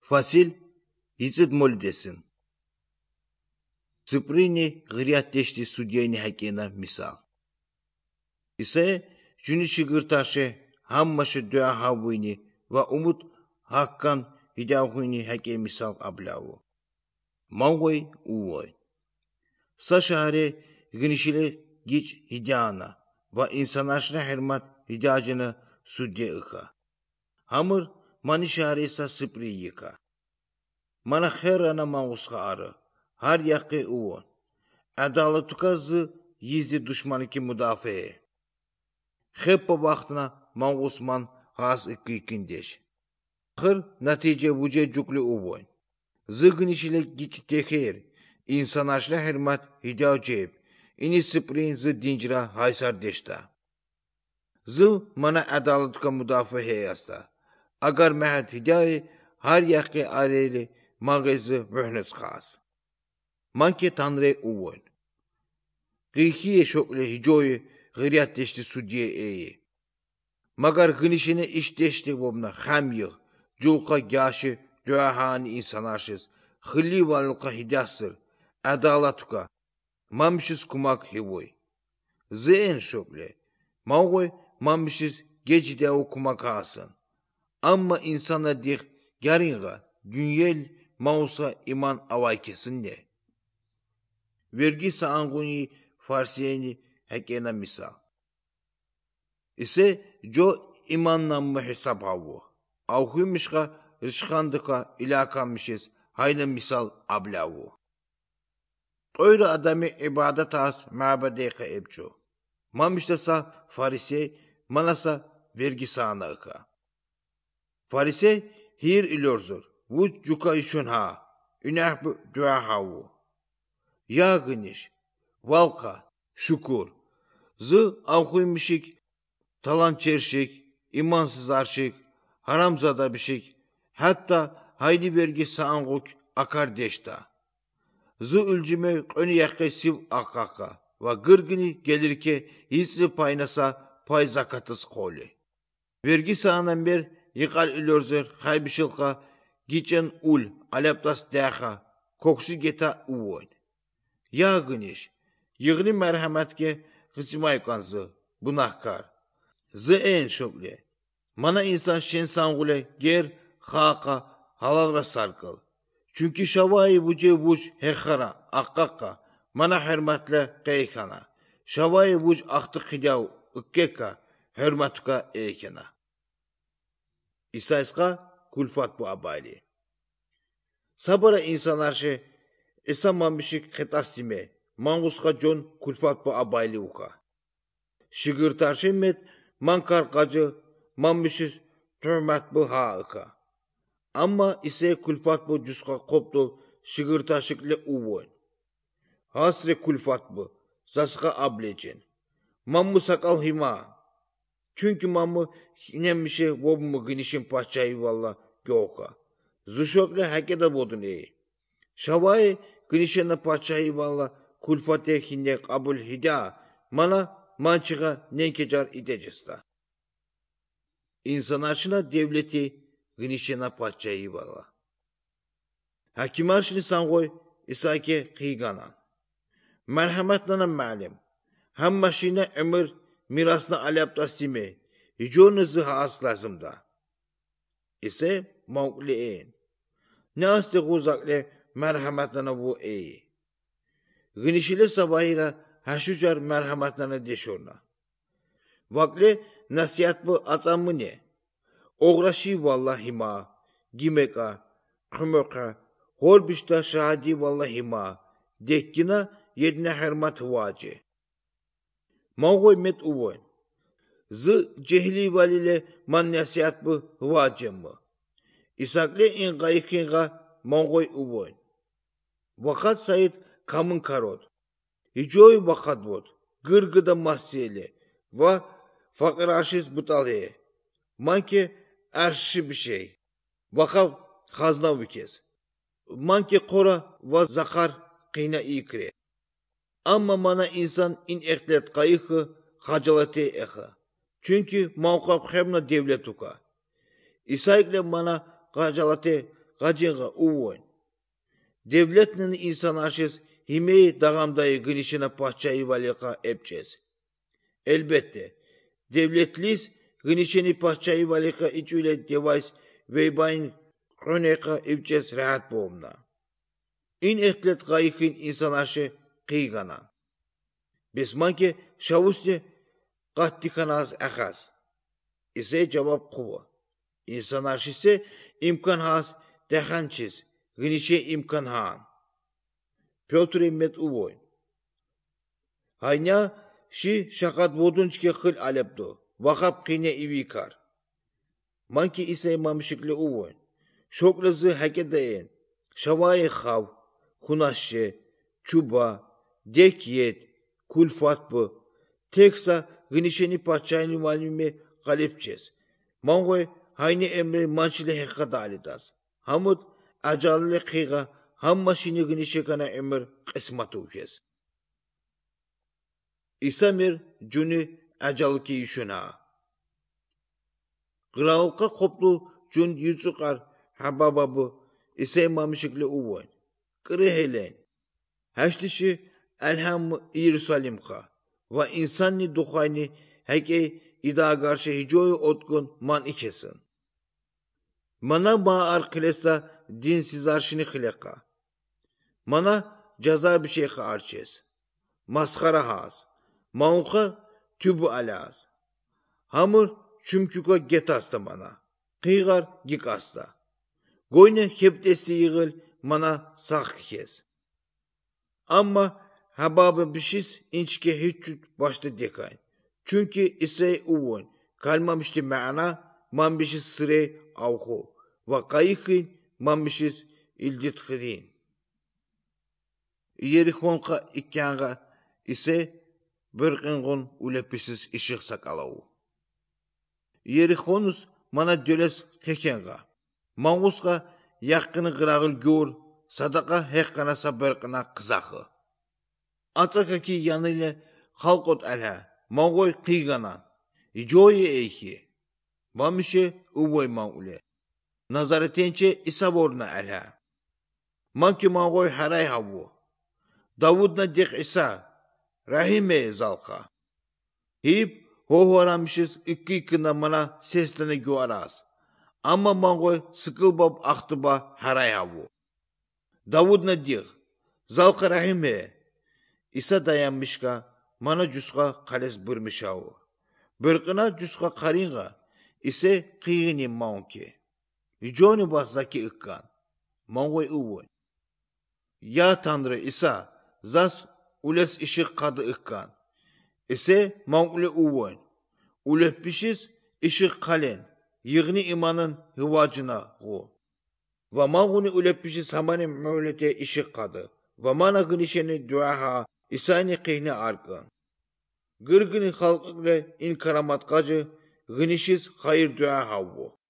Фасиль ицит молидесин. Циприни гряттешти судьяни хакена мисал. Исе жуни шигырташе хаммашы дуа хавуини ва умут хаккан хидявуини хаке мисал абляву. Маугой увой. Сашаре гнишиле гич хидяна ва инсанашна хермат хидяжина судья ыха. Хамыр mani şahresa sıpri yıka. Mana herana mağusqa arı. Har yakı uon. Adalatukazı yizdi düşmanı ki müdafee. Heppa vaxtına mağusman has ikindeş. Hır netice buce cukli uon. Zıgınişile giç teher. İnsan aşna hermat hidav ceb. İni sıprin zı dincira haysar deşta. Zı mana adalatuka müdafee hasta. Agar mehet hidayı her yakı araylı mağazı mühnüz khas. Manke tanrı uvoyn. Gıyhiye şokle hicoyu gıryat deşti sudiye eyi. Magar gınişine iş deşti vobna ham yığ. Julka gaşı duahani insanaşız. Hılli valuka hidassır. Adalatuka. Mamışız kumak hivoy. Zeen şokle. Mağoy mamışız gecide o kumak asın. Amma insana dik garinga dünyel mausa iman avay kesinde. Vergi saanguni farsiyeni hekena misal. İse jo imanlanma hesap havu. Avhuymişka rışkandıka ilakanmışız hayna misal ablavu. Öyle adamı ibadet as mabadeka ebco. Mamıştasa farisey manasa vergi saanaka. Farise hir ilorzor. Vuç cuka işun ha. Ünah bu dua havu. Ya gıniş. Valka. Şukur. Zı avhuymişik. Talan çerşik. İmansız arşik. Haramzada bişik. Hatta hayli vergi saanguk akar deşta. Zı ülcüme önü yakı siv akaka. Ve gırgını gelirke hissi paynasa pay zakatız koli. Vergi saanan ber yıkal ilorzer haybişilka geçen ul alaptas daha koksu geta uvoyn. Ya gıniş yığını merhametke hıçmaykanzı bunahkar. Zı en şokle. Mana insan şen sangule ger haka halalra sarkıl. Çünkü şavayı buce vuç hekhara akkaka mana hermatle keykana. Şavayı vuç aktık hidav ıkkeka hermatuka eykena. İsa'yska kulfat bu abali. Sabara insanlar şey esa mamışık khetastime manguska jon kulfat bu abali uka. Şigırtar şey met mankar kacı mamışız türmet bu haaka. Amma ise kulfat bu cuska koptul şigırtaşıkle uvoyn. Hasre kulfat bu zaska ablecen. Mammu sakal hima. Çünkü mamı inemişe vobmu gınişin paçayı valla göka. Zuşokle hakeda bodun eyi. Şavay gınişene paçayı valla kulfate hinde kabul hida. Mana mançıga nenkecar idecesta. İnsan aşına devleti gınişene paçayı valla. Hakim aşını sangoy isake kıyganan. Merhametlana malim. Ham maşine ömür mirasına alaptastime. Hiconu zıhas lazımda. İse mavkliğin. Ne asti guzakle merhametlana bu eyi. Gınişile sabahira haşucar merhametlana deşorna. Vakle nasihat bu atamı ne? Oğraşi vallahi ma. Gimeka, kümöka, horbişta şahadi vallahi ma. Dekkina yedne hermat huvacı. Mağoy met uvoyn. Zı cehli valile man nasihat bu huvacı mı? İsakle in gayıkinga mağoy uvoyn. Vakat sayit kamın karot. Hicoy vakat vod. Gırgıda mahsiyeli. Va fakir aşiz butaleye. Manke erşi bir şey. Vakav hazna vükez. Manke kora va zakar kıyna ikre. Amma mana insan in eklet kayıkı hacalate eha. Çünkü mavkap hemna devlet uka. İsaykle mana hacalate gacınga uvoyn. Devletnin insan arşes himeyi dağamdayı gınişine pahçayı valika epçez. Elbette, devletliyiz gınişeni pahçayı valika içüyle devays veybayın kroneka epçez rahat boğumna. İn etlet gayıkın insan arşı kıygana. Besmanke şavusti qattikanaz ahaz. İse cevap kuva. İnsan arşisi imkan has dehançiz. Gınişe imkan haan. Piotr Emmet uvoyn. Haynya şi şakat vodunçke hıl alepdo. Vakap kine ivikar. Manki ise mamışıklı uvoyn. Şoklazı hakedeyen. Şavayı hav. Hunaşşe. Çuba. Dekyet. Kulfatbı. Teksa gınişeni paçayını valimi galepçez. Mangoy hayni emre mançile hekka dalidas. Hamud acalle kıyga hamma şini gınişe kana emir kısmatı ukez. İsamir cuni acalki yüşüna. Kralka koplu cun yüzükar habababı ise mamışıklı uvoyn. Kırı helen. Haştişi elham Yerusalimka. Ve insanni duhayni heke ida karşı hicoyu otkun man ikesin. Mana ma'ar kılesa dinsiz arşini kıleka. Mana caza bir şey arçez. Maskara has. Maunka tübü alaz. Hamur çümküka get hasta mana. Kıygar gik hasta. Goyne heptesi yığıl mana sak kes. Ama hababı bişis inçke hiççut başta dekayın. Çünkü ise uvun. Kalmamıştı ma'na man bişis sıre avhu. Ve kayıkın man bişis ilditkirin. Yerihonka ikkanga ise bir kıngun ulepisiz ışık sakalavu. Yerihonus mana döles kekenga. Manguska yakkını kırağıl gör, sadaka hekkanasa bir kına kızakı. Atakaki yanıyla halkot alha, mangoy kıygana, icoyi eyki. Mamışı uvoy manule. Nazaretençe isaborna alha. Manki mangoy haray havu. Davudna dik isa, rahime zalka. Hip hohoramışız ikkına mana seslerini güaraz. Ama mangoy sıkılbab aktıba haray havu. Davudna dik, zalka rahime. İsa dayanmışka, mana cüska kales bırmışavu. Bırkına cüska karinga, ise kıyını maunki. Joni bazzaki ıkkan. Mangoy uvoy. Ya Tanrı İsa, zas ules ışık kadı ıkkan. İse mankule uvoy. Ulepişiz ışık kalen. Yığını imanın hıvacına gu. Ve manguni ulepişiz hamani mevlete ışık kadı. Ve mana gınişeni duaha İsa'ni kıyını arkan. Gırgını halkıkle in karamat gacı gınişiz hayır dua havvu.